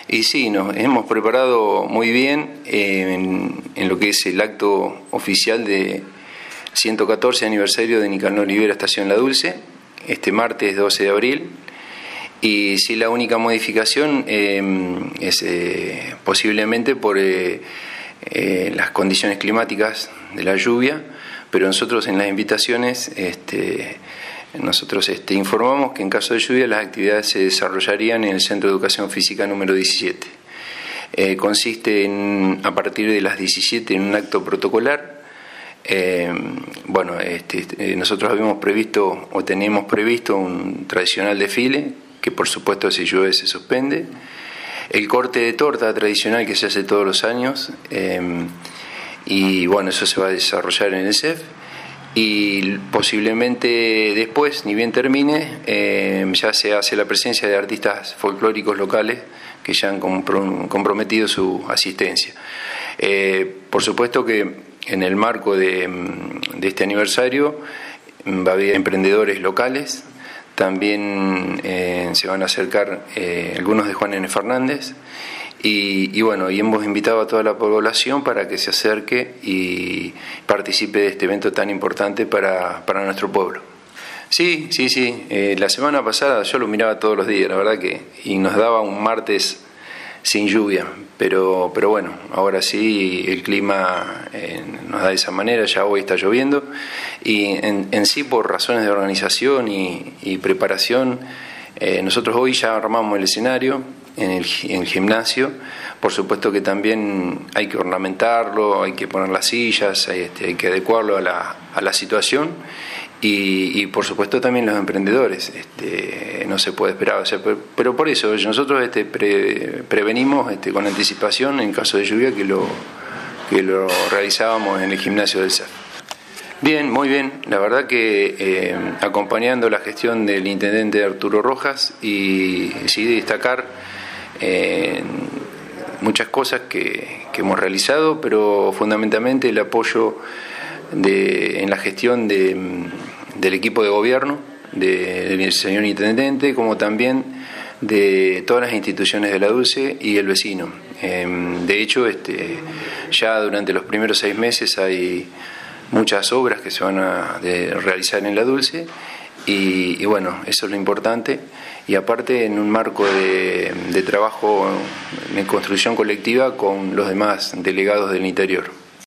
Y sí, nos hemos preparado muy bien en lo que es el acto oficial de 114 aniversario de Nicanor Olivera Estación La Dulce, este martes 12 de abril. Y sí, la única modificación es posiblemente por las condiciones climáticas de la lluvia, pero nosotros en las invitaciones informamos que en caso de lluvia las actividades se desarrollarían en el Centro de Educación Física número 17. Consiste a partir de las 17 en un acto protocolar. Nosotros habíamos previsto o teníamos previsto un tradicional desfile, que por supuesto si llueve se suspende. El corte de torta tradicional que se hace todos los años, eso se va a desarrollar en el CEF. Y posiblemente después, ni bien termine, ya se hace la presencia de artistas folclóricos locales que ya han comprometido su asistencia. Por supuesto que en el marco de este aniversario va a haber emprendedores locales, también se van a acercar algunos de Juan N. Fernández, y hemos invitado a toda la población para que se acerque y participe de este evento tan importante para nuestro pueblo. Sí, la semana pasada yo lo miraba todos los días, la verdad y nos daba un martes sin lluvia, pero bueno, ahora sí el clima nos da de esa manera, ya hoy está lloviendo, y en sí por razones de organización y preparación, nosotros hoy ya armamos el escenario en el gimnasio. Por supuesto que también hay que ornamentarlo, hay que poner las sillas, hay que adecuarlo a la situación, y por supuesto también los emprendedores, no se puede esperar, pero por eso nosotros prevenimos con anticipación en caso de lluvia que lo realizábamos en el gimnasio del CEF. Bien, muy bien, la verdad que acompañando la gestión del intendente Arturo Rojas, y sí destacar muchas cosas que hemos realizado, pero fundamentalmente el apoyo en la gestión del equipo de gobierno, del señor intendente, como también de todas las instituciones de La Dulce y el vecino. De hecho, ya durante los primeros 6 meses hay muchas obras que se van a realizar en La Dulce, y bueno, eso es lo importante, y aparte en un marco de trabajo en construcción colectiva con los demás delegados del interior.